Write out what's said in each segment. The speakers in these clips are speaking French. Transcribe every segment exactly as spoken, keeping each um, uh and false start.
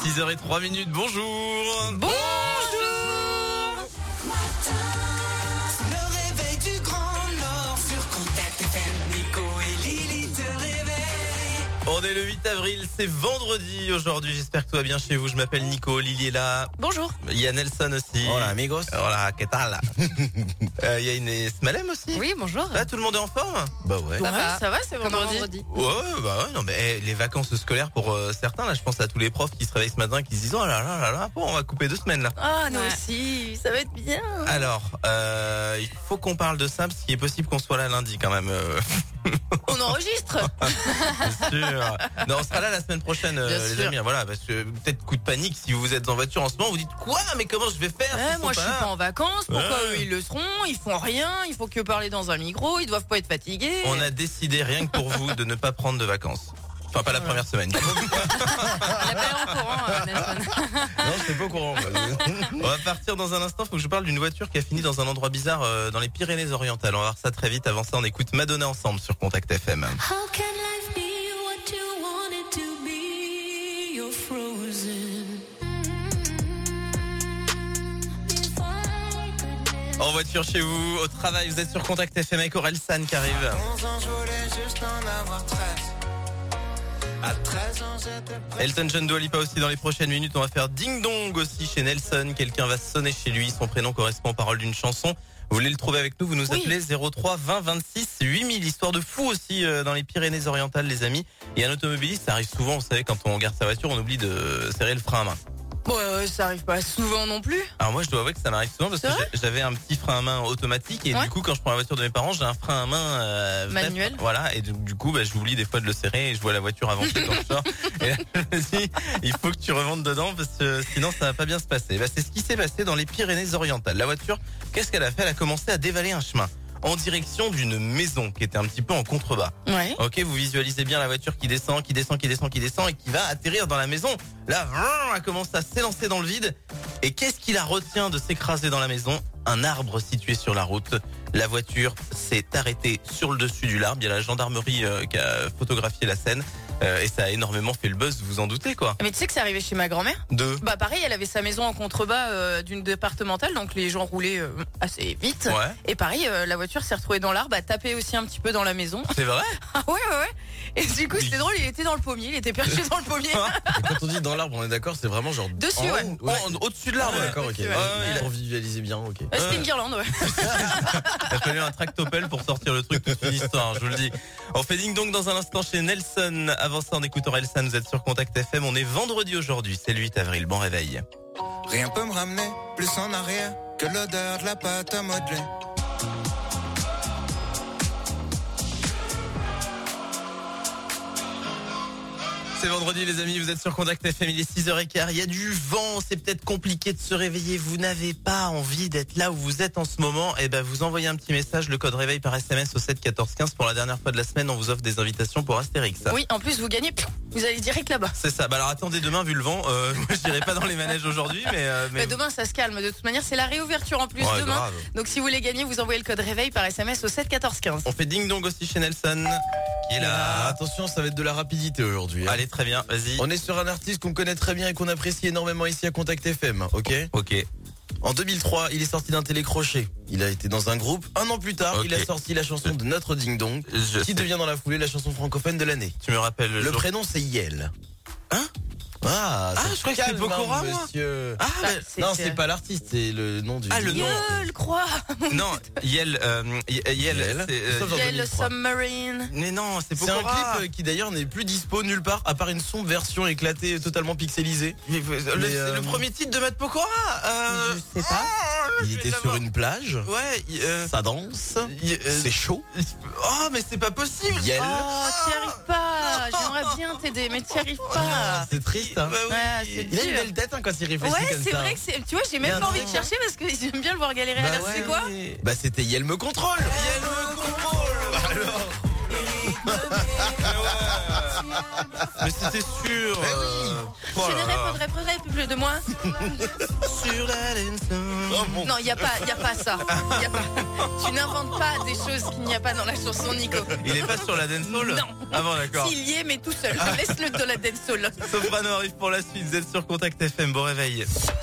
six heures zéro trois minutes, bonjour. Bonjour. Le réveil du Grand Nord sur Contact F M. Nico et Lily te réveillent. On est le huit avril, c'est vendredi aujourd'hui. J'espère que tout va bien chez vous. Je m'appelle Nico, Lily est là. Bonjour. Il y a Nelson aussi. Hola amigos. Hola, qu'est-ce euh, Il y a Inès Malem aussi. Oui, bonjour. Là, tout le monde est en forme? Bah ouais. Ça va, ça va, c'est Comme vendredi. vendredi. Ouais, bah ouais, non mais eh, les vacances scolaires pour euh, certains, là, je pense à tous les profs qui se réveillent ce matin, qui se disent oh là là là là, bon, on va couper deux semaines là. Ah, nous Ouais. aussi, ça va être bien. Alors, euh, il faut qu'on parle de ça parce qu'il est possible qu'on soit là lundi quand même. Euh, On enregistre. c'est sûr. Non, on sera là la semaine prochaine, euh, Bien les sûr. amis. Voilà, parce que peut-être coup de panique si vous êtes en voiture en ce moment, vous dites quoi? Mais comment je vais faire Ouais, s'ils moi, sont je suis là pas en vacances. Pourquoi Ouais. eux, ils le seront? Ils font rien. Il faut que parler dans un micro. Ils doivent pas être fatigués. On a décidé rien que pour vous de ne pas prendre de vacances. Enfin, pas la première semaine. On appelle en courant, euh, Nelson. Non, c'est pas au courant. On va partir dans un instant. Faut que je parle d'une voiture qui a fini dans un endroit bizarre euh, dans les Pyrénées-Orientales. On va voir ça très vite. Avant ça, on écoute Madonna ensemble sur Contact F M. How can life be what you want it to be? You're frozen. En voiture chez vous, au travail, vous êtes sur Contact F M avec Aurel San qui arrive. onze ans, je voulais juste en avoir treize. À treize ans, j'étais prêt. Elton John, Dua Lipa aussi dans les prochaines minutes. On va faire Ding Dong aussi chez Nelson. Quelqu'un va sonner chez lui. Son prénom correspond aux paroles d'une chanson. Vous voulez le trouver avec nous? Vous nous Oui. appelez zéro trois vingt vingt-six huit mille. Histoire de fou aussi euh, dans les Pyrénées-Orientales, les amis. Et un automobiliste, ça arrive souvent, vous savez, quand on garde sa voiture, on oublie de serrer le frein à main. Ouais, ouais, ça arrive pas souvent non plus. Alors moi, je dois avouer que ça m'arrive souvent parce que C'est vrai j'ai- j'avais un petit frein à main automatique et Ouais. du coup, quand je prends la voiture de mes parents, j'ai un frein à main euh, vrai- Manuel. Voilà, et du, du coup, bah, j'oublie des fois de le serrer et je vois la voiture avancer quand je sors. Et là, je me dis, il faut que tu remontes dedans parce que sinon, ça va pas bien se passer. Bah, c'est ce qui s'est passé dans les Pyrénées-Orientales. La voiture, qu'est-ce qu'elle a fait? Elle a commencé à dévaler un chemin en direction d'une maison qui était un petit peu en contrebas. Ouais. Ok, vous visualisez bien la voiture qui descend, qui descend, qui descend, qui descend et qui va atterrir dans la maison. Là, vrrr, elle commence à s'élancer dans le vide. Et qu'est-ce qui la retient de s'écraser dans la maison? Un arbre situé sur la route. La voiture s'est arrêtée sur le dessus du arbre. Il y a la gendarmerie euh, qui a photographié la scène. Euh, et ça a énormément fait le buzz, vous en doutez quoi. Mais tu sais que c'est arrivé chez ma grand-mère? Deux. Bah pareil, elle avait sa maison en contrebas euh, d'une départementale, donc les gens roulaient euh, assez vite. Ouais. Et pareil, euh, la voiture s'est retrouvée dans l'arbre, a tapé aussi un petit peu dans la maison. C'est vrai? Ah ouais, ouais, ouais. Et du coup, Oui. c'était drôle, il était dans le pommier, il était perché dans le pommier. Et quand on dit dans l'arbre, on est d'accord, c'est vraiment genre Dessus, en ouais. haut, En- Au-dessus de l'arbre. Ah, d'accord, ok. Ouais, Ouais, ouais. ouais, pour visualiser bien, ok. Ouais, c'était une guirlande, ouais. Il a fallu un tractopelle pour sortir le truc toute une histoire, je vous le dis. On fait ding dong dans un instant chez Nelson. Avant ça, on écoute Aurel San, vous êtes sur Contact F M. On est vendredi aujourd'hui, c'est le huit avril. Bon réveil. Rien peut me ramener plus en arrière que l'odeur de la pâte à modeler. C'est vendredi les amis, vous êtes sur Contact F M, il est six heures quinze, il y a du vent, c'est peut-être compliqué de se réveiller, vous n'avez pas envie d'être là où vous êtes en ce moment, et ben vous envoyez un petit message, le code réveil par S M S au sept quatorze quinze. Pour la dernière fois de la semaine, on vous offre des invitations pour Astérix. Oui, en plus, vous gagnez, vous allez direct là-bas. C'est ça, bah alors attendez demain vu le vent, euh, moi je dirais pas dans les manèges aujourd'hui, mais... Euh, mais... Mais demain, ça se calme. De toute manière, c'est la réouverture en plus Ouais, demain. grave. Donc, si vous voulez gagner, vous envoyez le code réveil par S M S au sept quatorze quinze. On fait ding dong aussi chez Nelson, qui est Ah, là. attention, ça va être de la rapidité aujourd'hui. hein. Allez très bien, vas-y. On est sur un artiste qu'on connaît très bien et qu'on apprécie énormément ici à Contact F M, ok? Ok, En deux mille trois, il est sorti d'un télécrochet. Il a été dans un groupe. Un an plus tard, Ok. il a sorti la chanson de Notre Ding Dong, je qui sais. devient dans la foulée la chanson francophone de l'année. Tu me rappelles le, Le jour- prénom, c'est Yel. Hein? Ah, Ah, ça je crois que c'était calme, Pokora, hein, moi. monsieur. Ah, Bah, mais- c'est- Non, c'est- c'est pas l'artiste, c'est le nom du. Ah, le du- nom. Je le crois. non, Yel, euh, Y- Yel, Yel. c'est... euh, Nous sommes en Quel deux mille trois. submarine. Mais non, c'est C'est un Pokora. clip euh, qui d'ailleurs n'est plus dispo nulle part, à part une sombre version éclatée, totalement pixelisée. Mais, euh, le, Mais, c'est euh, le premier titre de Matt Pokora. Euh... Je sais pas. oh, Il je était vais sur l'avoir. une plage, Ouais. y- euh, ça danse, y- euh, c'est chaud. Oh, mais c'est pas possible. Yel. Oh, t'y arrives pas. J'aimerais bien t'aider, mais t'y arrives pas. C'est triste, hein. Bah oui. Ouais, c'est Il a une dur. belle tête hein, quand il réfléchit Ouais, comme c'est ça. vrai que c'est. Tu vois, j'ai Mais même pas un envie de truc, chercher parce que j'aime bien le voir galérer. Bah Alors, ouais. c'est quoi? Bah c'était Yel me contrôle. Yel me contrôle. Alors. Mais c'était sûr. Mais euh, oh là Généré, là. faudrait, faudrait, plus de moi. Sur la dance. Oh, bon. Non, il n'y a pas, y a pas ça. Y a pas. Tu n'inventes pas des choses qu'il n'y a pas dans la chanson, Nico. Il est pas sur la dancehall. Non. Ah bon, d'accord. S'il y est, mais tout seul. Laisse-le de la dancehall. Soprano arrive pour la suite. Vous êtes sur Contact F M. Bon réveil.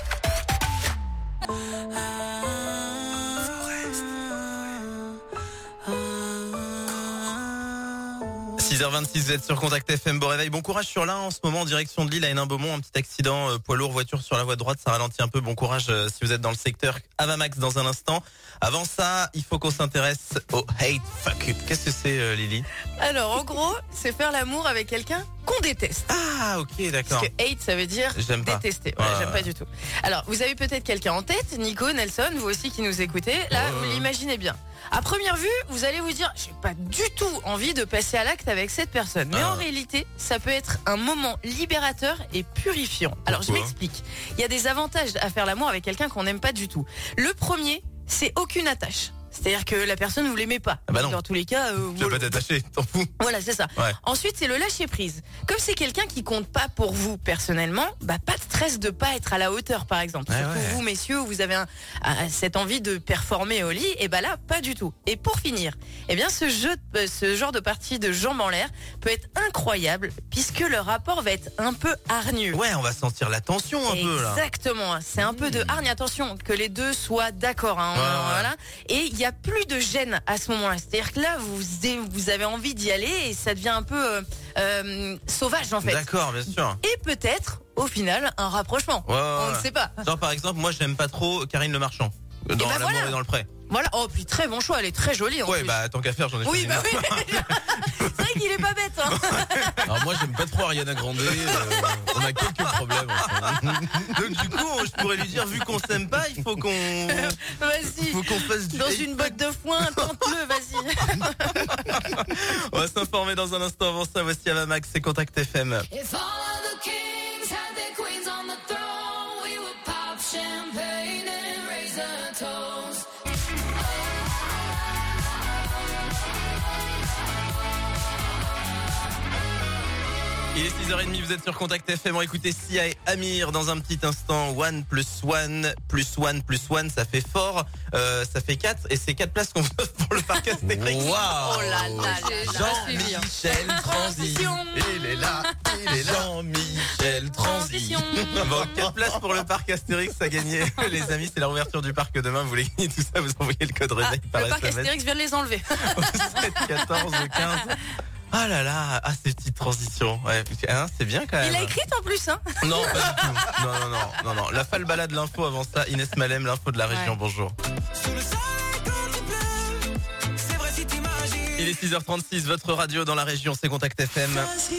six heures vingt-six, vous êtes sur Contact F M, bon réveil, bon courage sur l'un en ce moment en direction de Lille à Hénin-Beaumont, un petit accident, euh, poids lourd, voiture sur la voie droite, ça ralentit un peu, bon courage euh, si vous êtes dans le secteur. Avamax dans un instant. Avant ça, il faut qu'on s'intéresse au hate fuck you. Qu'est-ce que c'est euh, Lily? Alors, en gros, c'est faire l'amour avec quelqu'un qu'on déteste. Ah ok, d'accord. Parce que hate, ça veut dire J'aime pas. détester. Voilà, Ouais, j'aime ouais. pas du tout. Alors, vous avez peut-être quelqu'un en tête, Nico, Nelson, vous aussi qui nous écoutez. Là, Ouais, vous ouais. l'imaginez bien. À première vue, vous allez vous dire, j'ai pas du tout envie de passer à l'acte avec cette personne. Mais Ah. en réalité, ça peut être un moment libérateur et purifiant. Alors, je Pourquoi m'explique. Il y a des avantages à faire l'amour avec quelqu'un qu'on n'aime pas du tout. Le premier, c'est aucune attache. C'est-à-dire que la personne, vous l'aimez pas. Ah bah non. Dans tous les cas, euh, Tu vas vous- pas t'attacher, t'en fous. voilà, c'est ça. Ouais. Ensuite, c'est le lâcher prise. Comme c'est quelqu'un qui compte pas pour vous personnellement, bah pas de stress de pas être à la hauteur, par exemple. Ouais, Surtout ouais. vous, messieurs, vous avez un, un- cette envie de performer au lit, et bah là, pas du tout. Et pour finir, eh bien, ce jeu, euh, ce genre de partie de jambes en l'air peut être incroyable puisque le rapport va être un peu hargneux. Ouais, on va sentir la tension un peu là. Exactement, c'est un peu de hargne. Attention, que les deux soient d'accord. Hein, Ouais, euh, ouais. voilà. Et il n'y a plus de gêne à ce moment-là. C'est-à-dire que là, vous, vous avez envie d'y aller et ça devient un peu euh, euh, sauvage en fait. D'accord, bien sûr. Et peut-être, au final, un rapprochement. Ouais, ouais, On ouais. ne sait pas. Genre par exemple, moi j'aime pas trop Karine Le Marchand. Dans bah L'amour voilà. et dans le prêt. Voilà. Oh, puis très bon choix. Elle est très jolie en Ouais, plus. bah tant qu'à faire, j'en ai oui, choisi bah une. oui. C'est vrai qu'il est pas bête. Hein. Alors moi j'aime pas trop Ariana Grande, euh, on a quelques problèmes ensemble. Donc du coup, je pourrais lui dire, vu qu'on s'aime pas, il faut qu'on, Vas-y. faut qu'on fasse du Dans hate une fuck. botte de foin, tente-le, vas-y. On va s'informer dans un instant. Avant ça, voici Avamax, c'est Contact F M. If all of the kings had their queens on the throne, we would pop champagne and raise a toast. Il est six heures trente, vous êtes sur Contact F M. On va écouter Sia et Amir dans un petit instant. One plus one plus one plus one, ça fait fort. Euh, ça fait quatre et c'est quatre places qu'on veut pour le parc Astérix. Waouh. Oh là là, j'ai jamais suivi, hein. Jean-Michel Transi. Transition. Il est là, il est là. Jean-Michel Transi. Transition. Bon, quatre places pour le parc Astérix à gagner. Les amis, c'est la réouverture du parc demain. Vous voulez gagner tout ça, vous envoyez le code Ah, réveil par le parc S M S. Astérix vient de les enlever. sept, quatorze, quinze. Ah là là, ah ces petites transitions. Ouais, hein, c'est bien quand même. Il a écrit en plus, hein. Non, pas du tout. Non, non, non, non, non. La falbala de l'info avant ça. Inès Malem, l'info de la région. Ouais. Bonjour. Il est six heures trente-six, votre radio dans la région, c'est Contact F M.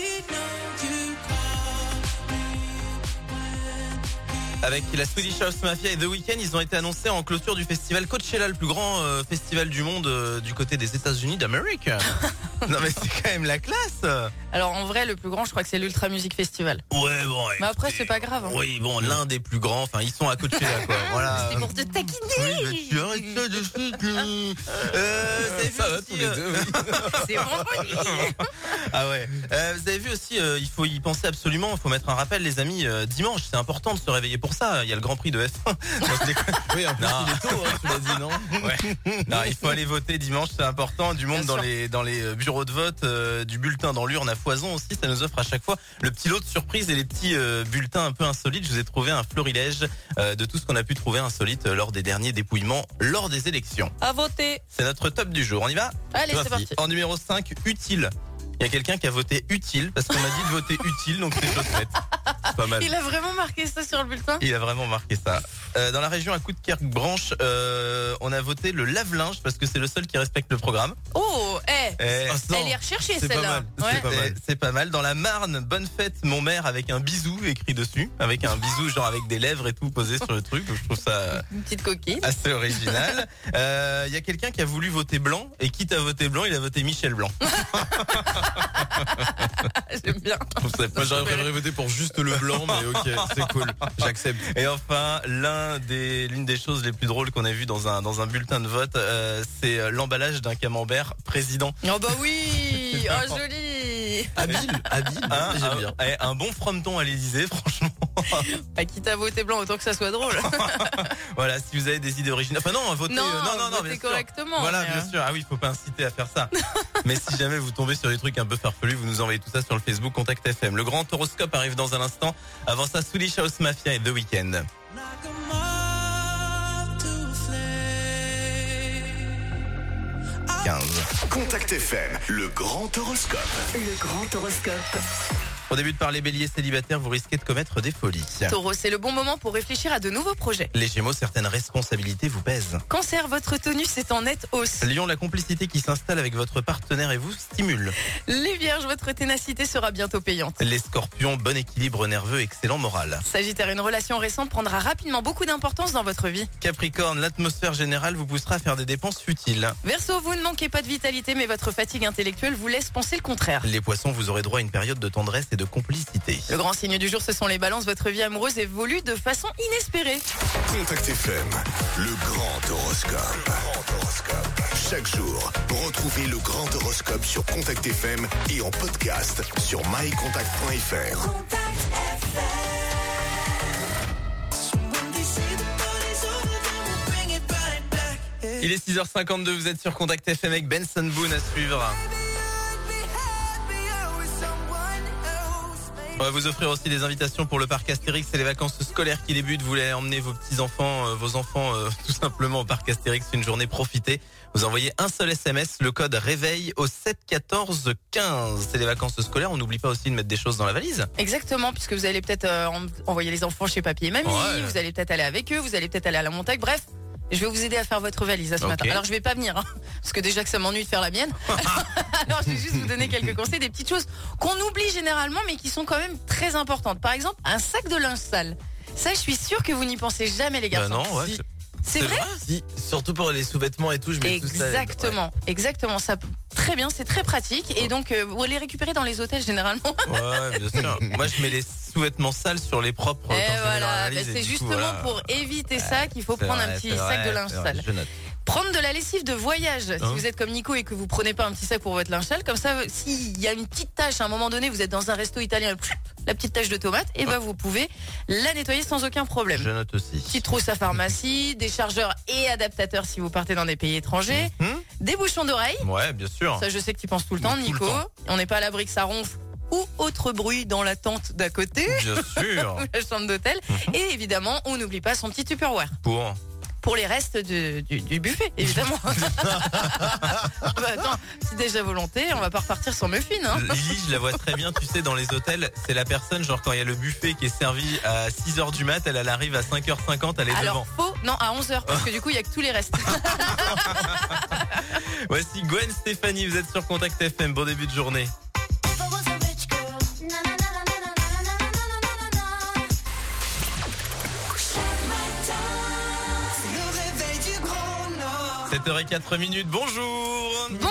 Avec la Swedish House Mafia et The Weeknd, ils ont été annoncés en clôture du festival Coachella, le plus grand euh, festival du monde euh, du côté des États-Unis d'Amérique. Non mais c'est quand même la classe. Alors en vrai, le plus grand, je crois que c'est l'Ultra Music Festival. Ouais bon. Mais après, écoutez, c'est pas grave. Hein. Oui bon, l'un des plus grands. Enfin, ils sont à Coachella quoi. Voilà. C'est pour te taquiner. Oui, mais tu arrêtes ça de suite. Euh, vous avez vu Ça va aussi, tous les euh, deux, oui. C'est bon. Ah ouais. Euh, vous avez vu aussi, euh, il faut y penser absolument. Il faut mettre un rappel, les amis. euh, dimanche, c'est important de se réveiller pour ça. Il y a le Grand Prix de F un. Non, je déconne. Oui, en plus Non. il est tôt, hein, tu l'as dit, non? Ouais. Non, il faut aller voter dimanche, c'est important. Du monde Bien dans sûr. les dans les bureaux de vote, euh, du bulletin dans l'urne à foison aussi. Ça nous offre à chaque fois le petit lot de surprise et les petits euh, bulletins un peu insolites. Je vous ai trouvé un florilège euh, de tout ce qu'on a pu trouver insolite euh, lors des derniers dépouillements lors des élections. À voter. C'est notre top du jour. On y va? Allez, Toi, c'est parti. En numéro cinq, utile. Il y a quelqu'un qui a voté utile parce qu'on m'a dit de voter utile, donc c'est chose faite. C'est pas mal. Il a vraiment marqué ça sur le bulletin. Il a vraiment marqué ça. Euh, dans la région à Coudekerque-Branche, euh, on a voté le lave-linge parce que c'est le seul qui respecte le programme. Oh, eh. Eh, Ah, non. Elle est recherchée C'est pas celle-là. mal, c'est Ouais. pas mal. c'est- c'est pas mal. Dans la Marne, bonne fête, mon maire avec un bisou écrit dessus, avec un bisou genre avec des lèvres et tout posé sur le truc. Donc je trouve ça Une petite coquille. assez original. Euh, Il y a quelqu'un qui a voulu voter blanc et quitte à voter blanc, il a voté Michel Blanc. J'aime bien. Je trouve ça pas Moi j'aurais super. préféré voter pour juste le blanc, mais ok, c'est cool, j'accepte. Et enfin, l'un des, l'une des choses les plus drôles qu'on a vues dans un, dans un bulletin de vote, euh, c'est euh, l'emballage d'un camembert président. Oh bah oui. Oh joli. Rémi. Habile, habile. Hein, j'aime un, bien. eh, un bon frometon à l'Élysée, franchement. Pas quitte à voter blanc, autant que ça soit drôle. Voilà, si vous avez des idées originales. Enfin non, votez. Non, euh, non, non, non, votez bien sûr. correctement. Voilà, mais, bien euh, sûr. Ah oui, faut pas inciter à faire ça. Mais si jamais vous tombez sur des trucs un peu farfelus, vous nous envoyez tout ça sur le Facebook Contact F M. Le grand horoscope arrive dans un instant. Avant ça, Swedish House Mafia et The Weeknd. quinze. Contact F M, le grand horoscope. Le grand horoscope. Au début de parler bélier célibataire, vous risquez de commettre des folies. Taureau, c'est le bon moment pour réfléchir à de nouveaux projets. Les Gémeaux, certaines responsabilités vous pèsent. Cancer, votre tonus est en nette hausse. Lion, la complicité qui s'installe avec votre partenaire et vous stimule. Les Vierges, votre ténacité sera bientôt payante. Les Scorpions, bon équilibre nerveux, excellent moral. Sagittaire, une relation récente prendra rapidement beaucoup d'importance dans votre vie. Capricorne, l'atmosphère générale vous poussera à faire des dépenses futiles. Verseau, vous ne manquez pas de vitalité, mais votre fatigue intellectuelle vous laisse penser le contraire. Les Poissons, vous aurez droit à une période de tendresse et de complicité. Le grand signe du jour, ce sont les balances. Votre vie amoureuse évolue de façon inespérée. Contact F M, le grand horoscope. Le grand horoscope. Chaque jour, retrouvez le grand horoscope sur Contact F M et en podcast sur my contact point f r. Il est six heures cinquante-deux, vous êtes sur Contact F M avec Benson Boone à suivre. On va vous offrir aussi des invitations pour le parc Astérix. C'est les vacances scolaires qui débutent. Vous voulez emmener vos petits-enfants, euh, vos enfants euh, tout simplement au parc Astérix une journée, profitez. Vous envoyez un seul S M S, le code réveil au sept quatorze quinze. C'est les vacances scolaires, on n'oublie pas aussi de mettre des choses dans la valise. Exactement, puisque vous allez peut-être euh, en- envoyer les enfants chez papy et mamie, Ouais. vous allez peut-être aller avec eux, vous allez peut-être aller à la montagne, bref. Je vais vous aider à faire votre valise à ce Ok. matin. Alors je vais pas venir, hein, parce que déjà que ça m'ennuie de faire la mienne. Alors je vais juste vous donner quelques conseils, des petites choses qu'on oublie généralement, mais qui sont quand même très importantes. Par exemple, un sac de linge sale. Ça, je suis sûre que vous n'y pensez jamais, les Bah garçons. non, ouais. Si. C'est vrai? Si, surtout pour les sous-vêtements et tout, je mets tout ça. Exactement, exactement. Ça, très bien, c'est très pratique. Et donc, euh, vous les récupérez dans les hôtels généralement. Ouais, bien sûr. Moi, je mets les sous-vêtements sales sur les propres. quand Et je mets dans la voilà, valise, bah, et c'est du coup, justement voilà. pour éviter ça qu'il faut C'est prendre vrai, un petit c'est sac vrai, de linge c'est vrai, sale. je note. Prendre de la lessive de voyage. Si Hein vous êtes comme Nico et que vous prenez pas un petit sac pour votre linge sale, comme ça, s'il y a une petite tache à un moment donné, vous êtes dans un resto italien, la petite tache de tomate, et ben vous pouvez la nettoyer sans aucun problème. Je note aussi. Petite trousse à pharmacie, des chargeurs et adaptateurs si vous partez dans des pays étrangers, Hum des bouchons d'oreilles. Ouais, bien sûr. Ça, je sais que tu penses tout le temps, Tout le Nico. temps. On n'est pas à l'abri que ça ronfle ou autre bruit dans la tente d'à côté, Bien sûr. ou la chambre d'hôtel. Et évidemment, on n'oublie pas son petit Tupperware. Pour. Pour les restes de- du, du buffet, évidemment. Bah, attends, c'est déjà volonté, on va pas repartir sans muffin, hein. Lily, je la vois très bien, tu sais, dans les hôtels, c'est la personne, genre quand il y a le buffet qui est servi à six heures du mat, elle, elle arrive à cinq heures cinquante, elle est Alors, devant. faux, non, à onze heures, parce que du coup, il y a que tous les restes. Voici Gwen Stéphanie, vous êtes sur Contact F M, bon début de journée. sept heures zéro quatre minutes, bonjour. Bonjour.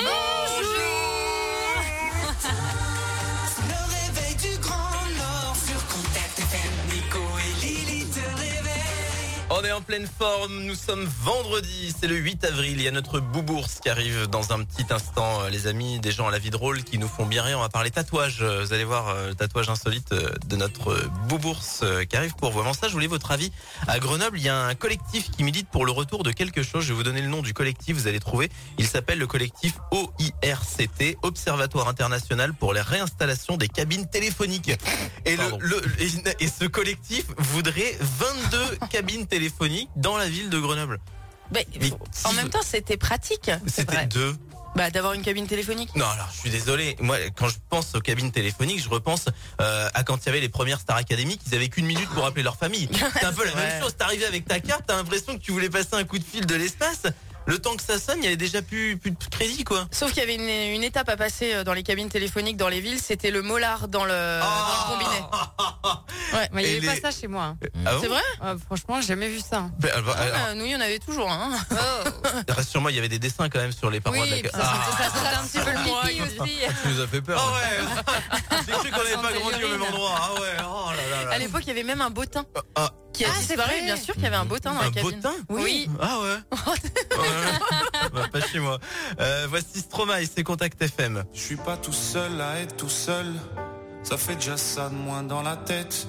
Le réveil du Grand Nord sur Contact F M. Nico et Lily te réveillent. On est en pleine forme, nous sommes vendredi, c'est le huit avril, il y a notre boubourse qui arrive dans un petit instant, euh, les amis, des gens à la vie drôle qui nous font bien rire, on va parler tatouage, Euh, vous allez voir euh, le tatouage insolite euh, de notre euh, boubourse euh, qui arrive pour vous. Avant ça, je voulais votre avis. À Grenoble, il y a un collectif qui milite pour le retour de quelque chose, je vais vous donner le nom du collectif, vous allez trouver, il s'appelle le collectif O I R C T, Observatoire International pour les réinstallations des cabines téléphoniques. Et, le, Pardon. le, et, et ce collectif voudrait vingt-deux cabines téléphoniques dans la ville de Grenoble. Mais, Mais en qui même veut- temps, c'était pratique. C'est C'était vrai. deux. Bah, d'avoir une cabine téléphonique. Non, alors je suis désolé. Moi, quand je pense aux cabines téléphoniques, je repense euh, à quand il y avait les premières Star Academy, qu'ils avaient qu'une minute pour appeler leur famille. C'est un peu la C'est même vrai. chose. T'arrivais avec ta carte, t'as l'impression que tu voulais passer un coup de fil de l'espace. Le temps que ça sonne, il y avait déjà plus, plus de crédit, quoi. Sauf qu'il y avait une, une étape à passer euh, dans les cabines téléphoniques dans les villes, c'était le molar dans le, dans le combiné. Ouais. Mais il Et n'y avait les- pas ça chez moi. hein. Ah bon C'est vrai? Ah, franchement, j'ai jamais vu ça. Ben, alors, alors, Euh, Nous, il y en avait toujours, hein. rassure-moi, il y avait des dessins quand même sur les parois Oui, de la ça, ca- ça, ça sentait un petit peu le pipi aussi. Tu nous as fait peur. Ah ouais. J'ai cru qu'on n'avait pas Sentait grandi au même l'urine. endroit. Ah ouais. Oh là là là. À l'époque, il y avait même un bottin. Ah, Qui a Ah, c'est disparu, vrai. bien sûr qu'il y avait un bottin dans Un la cabine. bottin Oui. Ah ouais. Ouais. Bah, pas chez moi. Euh, voici Stromae et ses contacts F M. Je suis pas tout seul à être tout seul. Ça fait déjà ça de moins dans la tête.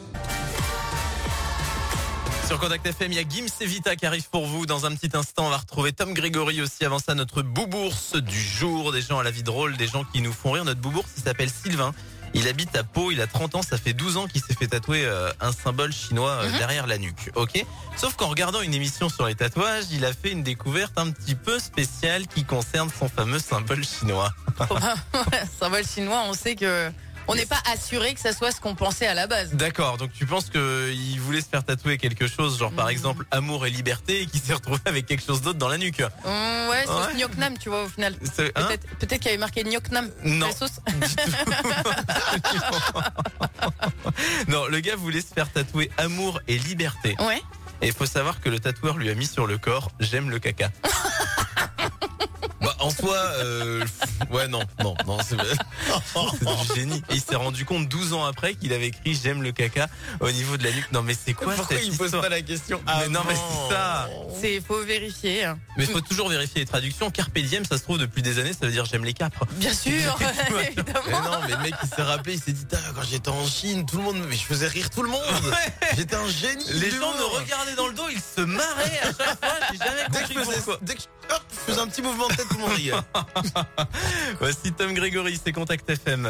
Sur Contact F M, il y a Gims et Vita qui arrivent pour vous. Dans un petit instant, on va retrouver Tom Grégory aussi. Avant ça, notre boubours du jour. Des gens à la vie drôle, des gens qui nous font rire. Notre boubours, il s'appelle Sylvain. Il habite à Pau, il a trente ans, ça fait douze ans qu'il s'est fait tatouer euh, un symbole chinois euh, Mhm. derrière la nuque. Ok. Sauf qu'en regardant une émission sur les tatouages, il a fait une découverte un petit peu spéciale qui concerne son fameux symbole chinois. Symbole chinois, on sait que on n'est pas assuré que ça soit ce qu'on pensait à la base. D'accord, donc tu penses qu'il voulait se faire tatouer quelque chose, genre par Mhm. exemple amour et liberté, et qu'il s'est retrouvé avec quelque chose d'autre dans la nuque. Hum, ouais, sauce Ouais. Nyok Nam, tu vois, au final. C'est- hein Peut-être peut-être qu'il y avait marqué Nyok Nam. Non. La sauce. Du tout. Non, le gars voulait se faire tatouer amour et liberté. Ouais. Et il faut savoir que le tatoueur lui a mis sur le corps « J'aime le caca ». Bah, en soi, euh, pff, ouais, non, non, non, c'est c'est du génie. Et il s'est rendu compte douze ans après qu'il avait écrit « J'aime le caca » au niveau de la nuque. Non, mais c'est quoi Pourquoi cette il pose histoire pas la question Mais non, mais c'est ça. C'est faut vérifier. Mais il faut toujours vérifier les traductions. Carpe diem, ça se trouve depuis des années, ça veut dire « J'aime les capres ». Bien sûr, Mais évidemment. non, mais le mec il s'est rappelé, il s'est dit Tain, quand j'étais en Chine, tout le monde, mais je faisais rire tout le monde. J'étais un génie. Les de gens l'humour. me regardaient dans le dos, ils se marraient à chaque fois. J'ai jamais Dès que compris je faisais, pourquoi. dès que je, hop, je faisais un petit mouvement de tête, tout le monde riait. Voici Tom Grégory, c'est Contact F M.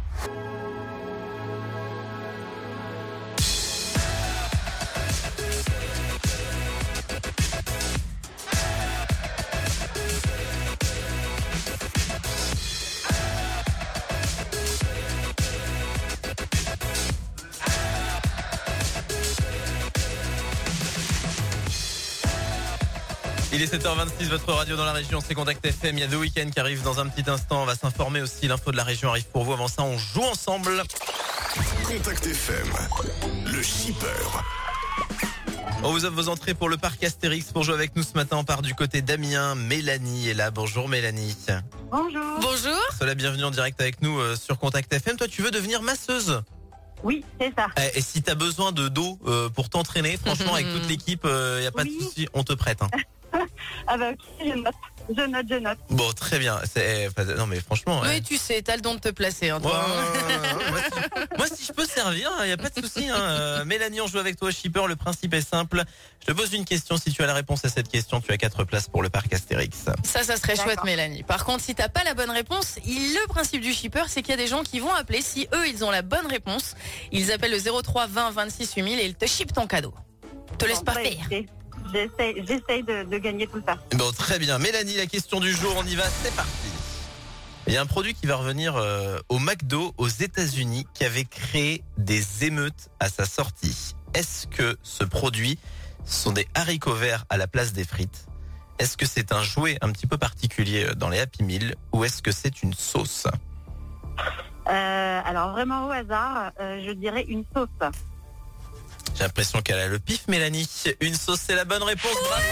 Il est sept heures vingt-six, votre radio dans la région, c'est Contact F M. Il y a The Weeknd qui arrive dans un petit instant. On va s'informer aussi. L'info de la région arrive pour vous. Avant ça, on joue ensemble. Contact F M, le shipper. On vous offre vos entrées pour le parc Astérix. Pour jouer avec nous ce matin, on part du côté d'Amiens. Mélanie est là. Bonjour Mélanie. Bonjour. Bonjour. Sois la bienvenue en direct avec nous euh, sur Contact F M. Toi, tu veux devenir masseuse. Oui, c'est ça. Eh, Et si t'as besoin de d'eau euh, pour t'entraîner, franchement, avec toute l'équipe, il euh, y a pas Oui. de souci, on te prête. Hein. Ah bah ok, je note. Je note, je note. Bon, très bien. C'est, eh, non mais franchement. Oui, eh. tu sais, t'as le don de te placer, hein, Ouais, toi. ouais, ouais, ouais. Moi, si, moi, si je peux servir, il n'y a pas de souci. Hein. Euh, Mélanie, on joue avec toi, shipper. Le principe est simple. Je te pose une question. Si tu as la réponse à cette question, tu as quatre places pour le parc Astérix. Ça, ça serait D'accord. chouette, Mélanie. Par contre, si t'as pas la bonne réponse, il, le principe du shipper, c'est qu'il y a des gens qui vont appeler. Si eux, ils ont la bonne réponse, ils appellent le zéro trois vingt vingt-six huit mille et ils te shippent ton cadeau. Te laisse Bon, pas bah, faire. écoutez, J'essaye, j'essaye de, de gagner tout ça. Bon, très bien. Mélanie, la question du jour, on y va. C'est parti. Il y a un produit qui va revenir euh, au McDo aux États-Unis qui avait créé des émeutes à sa sortie. Est-ce que ce produit sont des haricots verts à la place des frites? Est-ce que c'est un jouet un petit peu particulier dans les Happy Meal ou est-ce que c'est une sauce? Euh, alors vraiment au hasard, euh, je dirais une sauce. J'ai l'impression qu'elle a le pif, Mélanie. Une sauce, c'est la bonne réponse. Bravo.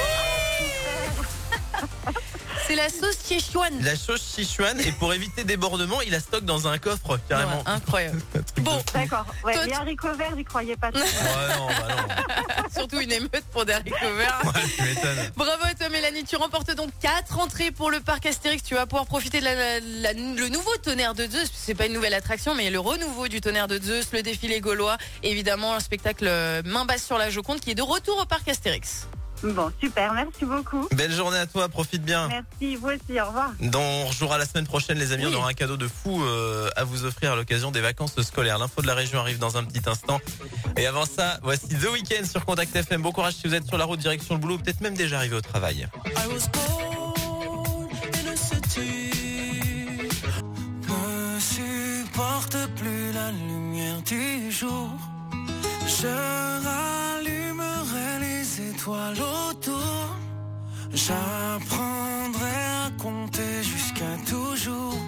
C'est la sauce Sichuan. La sauce Sichuan. Et pour éviter débordement, il la stocke dans un coffre, carrément. Ouais, incroyable. Un truc Bon, de fou. D'accord. Ouais, Toi, les tu- haricots verts, j'y croyais pas. trop. Ouais, non, bah non. surtout une émeute pour des haricots verts. Ouais, tu m'étonnes. Bravo à toi Mélanie, tu remportes donc quatre entrées pour le parc Astérix. Tu vas pouvoir profiter de la, la- la- le nouveau tonnerre de Zeus. C'est pas une nouvelle attraction, mais le renouveau du tonnerre de Zeus, le défilé gaulois, et évidemment un spectacle euh, main basse sur la Joconde qui est de retour au parc Astérix. Bon, super, merci beaucoup. Belle journée à toi, profite bien. Merci, vous aussi, au revoir. Dans, on rejouera la semaine prochaine, les amis. Oui. On aura un cadeau de fou euh, à vous offrir à l'occasion des vacances scolaires. L'info de la région arrive dans un petit instant. Et avant ça, voici The Weeknd sur Contact F M. Bon courage si vous êtes sur la route direction le boulot, peut-être même déjà arrivé au travail. Ne supporte plus la lumière du jour. Je rallumerai les étoiles autour. J'apprendrai à compter jusqu'à toujours. Et toi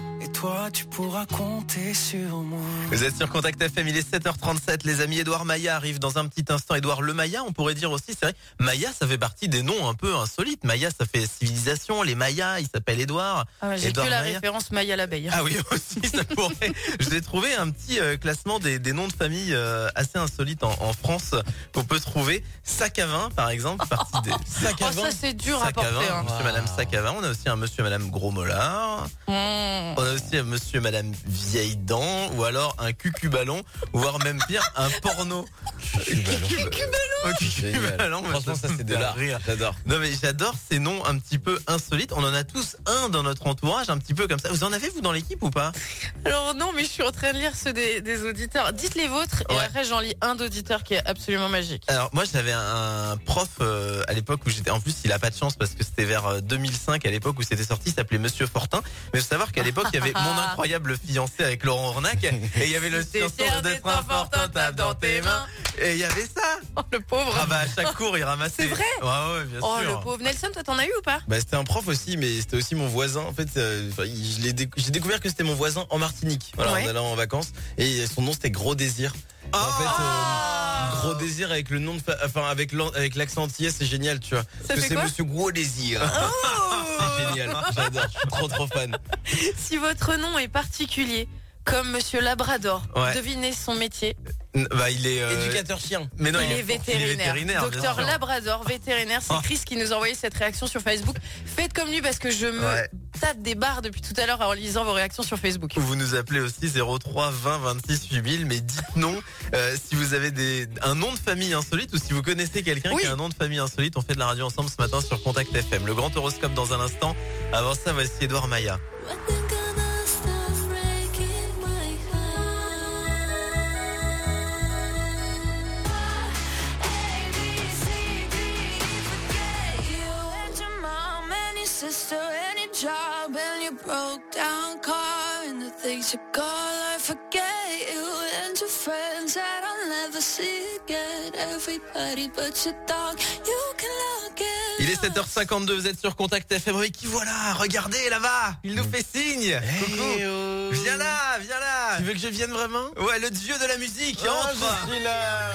toi, tu pourras compter sur moi. Vous êtes sur Contact F M, il est sept heures trente-sept, les amis. Édouard Maya arrive dans un petit instant. Édouard Le Maya, on pourrait dire aussi, c'est vrai, Maya, ça fait partie des noms un peu insolites. Maya, ça fait civilisation, les Mayas, il s'appelle Édouard. Ah ouais, j'ai Édouard que la Maya. référence Maya l'abeille. Ah oui, aussi, ça pourrait. Je vais trouver un petit euh, classement des, des noms de famille euh, assez insolites en, en France qu'on peut trouver. Sacavin, par exemple, fait partie des Oh, Sacavin. ça c'est dur à Sacavin, porter. Hein. monsieur, Wow. madame Sacavin. On a aussi un monsieur, madame Gros Mollard. Mmh. On a aussi un monsieur, madame Vieille Dent, ou alors un cucu-ballon, voire même pire, un porno. Cucu-ballon. Cucu-ballon. moi, Franchement, ça c'est de l'art. rire. J'adore. Non mais j'adore ces noms un petit peu insolites. On en a tous un dans notre entourage, un petit peu comme ça. Vous en avez vous dans l'équipe ou pas? Alors non, mais je suis en train de lire ceux des, des auditeurs. Dites les vôtres et Ouais. après j'en lis un d'auditeur qui est absolument magique. Alors moi j'avais un prof euh, à l'époque où j'étais, en plus il a pas de chance parce que c'était vers euh, deux mille cinq à l'époque où c'était sorti, il s'appelait Monsieur Fortin. Mais faut savoir qu'à l'époque il y avait Mon incroyable fiancé avec Laurent Ornac et il y avait le T'es chanson fier d'être d'être un un Fortin Fortin, tape dans tes mains et il y avait ça. Oh le pauvre. Ah bah à chaque cours il ramassait. C'est vrai Ouais ouais bien Oh sûr. le pauvre. Nelson, toi t'en as eu ou pas? Bah c'était un prof aussi, mais c'était aussi mon voisin. En fait, euh, enfin, il- je l'ai déc- j'ai découvert que c'était mon voisin en Martinique. Voilà, Ouais. en allant en vacances. Et son nom c'était Gros Désir. Oh En fait, euh, Gros Désir avec le nom de, fa- enfin avec l'an- avec l'accent antillais, c'est génial, tu vois. Parce que fait c'est quoi Monsieur Gros Désir. Oh C'est génial. J'adore. Je suis trop trop fan. Si votre nom est particulier, comme Monsieur Labrador, Ouais. devinez son métier. N- Bah il est euh, Éducateur chien. Mais non, il, est vétérinaire. vétérinaire, bien Docteur sûr. Labrador, vétérinaire. C'est Oh. Chris qui nous a envoyé cette réaction sur Facebook. Faites comme lui parce que je me Ouais. tâte des barres depuis tout à l'heure en lisant vos réactions sur Facebook. Vous nous appelez aussi zéro trois vingt vingt-six huit mille, mais dites non euh, si vous avez des, un nom de famille insolite ou si vous connaissez quelqu'un Oui. qui a un nom de famille insolite. On fait de la radio ensemble ce matin sur Contact F M. Le grand horoscope dans un instant. Avant ça, voici Édouard Maya. Sister, any job, and your broke down car, and the things you call, I forget you, and your friends that I'll never see again. Everybody but your dog, you can look it. Il est sept heures cinquante-deux, vous êtes sur Contact F M. Oui, qui voilà, regardez là-bas, il nous fait signe. Coucou. oh. Viens là, viens là. Tu veux que je vienne vraiment? Ouais, le dieu de la musique. Oh, entre. je suis là.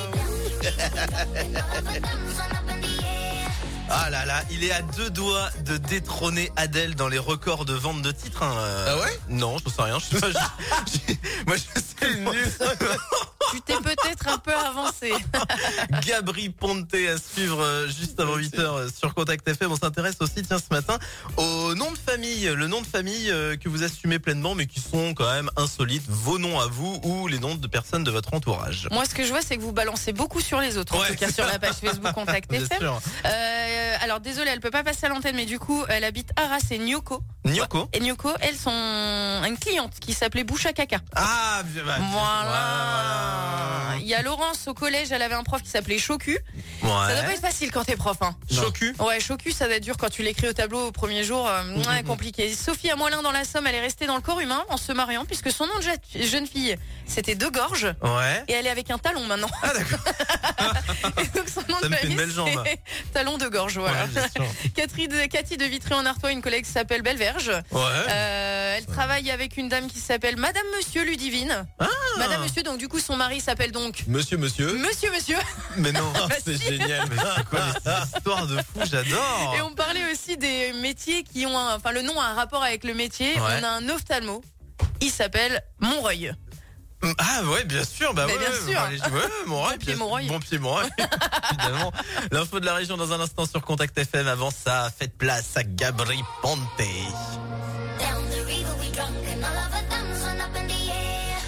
Ah là là, il est à deux doigts de détrôner Adèle dans les records de vente de titres. Hein. Ah ouais? Non, je sais rien. Je sais pas, je- je- moi, je sais nul. Tu t'es peut-être un peu avancé. Gabri Ponte à suivre euh, juste avant huit heures euh, sur Contact F M. On s'intéresse aussi, tiens, ce matin, au nom de famille. Le nom de famille euh, que vous assumez pleinement, mais qui sont quand même insolites. Vos noms à vous ou les noms de personnes de votre entourage. Moi, ce que je vois, c'est que vous balancez beaucoup sur les autres, en Ouais, tout cas c'est sur ça. la page Facebook Contact Bien F M. sûr. Euh, alors, désolée, elle peut pas passer à l'antenne, mais du coup, elle habite Arras et Nyoko. Nyoko. Et Nyoko, elles sont une cliente qui s'appelait Bouche à caca. Ah, bien, bah, Voilà. Il voilà, y a Laurence au collège, elle avait un prof qui s'appelait Chocu. voilà. Ça doit pas Ouais. être facile quand t'es prof, hein. Chocu. Ouais, Chocu, ça doit être dur quand tu l'écris au tableau au premier jour. euh, ouais, compliqué. Sophie à Moilin dans la Somme, elle est restée dans le corps humain en se mariant puisque son nom de je- jeune fille, c'était De Gorge. Ouais. Et elle est avec un talon maintenant. Ah d'accord. Et donc son nom Ça de me fait une famille, belle jambe. c'est Talon de gorge, voilà. Ouais, bien sûr. Catherine de, Cathy de Vitré en Artois, une collègue qui s'appelle Belverge. Ouais. Euh, elle travaille avec une dame qui s'appelle Madame Monsieur Ludivine. Ah. Madame Monsieur, donc du coup son mari s'appelle donc Monsieur, monsieur. Monsieur Monsieur. Mais non. Bah, C'est si. génial. Mais c'est quoi les histoires de fou, j'adore. Et on parlait aussi des métiers qui ont un, enfin le nom a un rapport avec le métier. Ouais. On a un ophtalmo. Il s'appelle Montreuil. Ah ouais, bien sûr, bah Mais ouais, bien ouais, sûr. allez, ouais, Montreuil, Bon pied, bien- Montreuil. Bon pied, Montreuil, évidemment. L'info de la région dans un instant sur Contact F M. Avant ça, faites place à Gabri Ponte. Down the river we drunk and all of our thumbs went up in the air.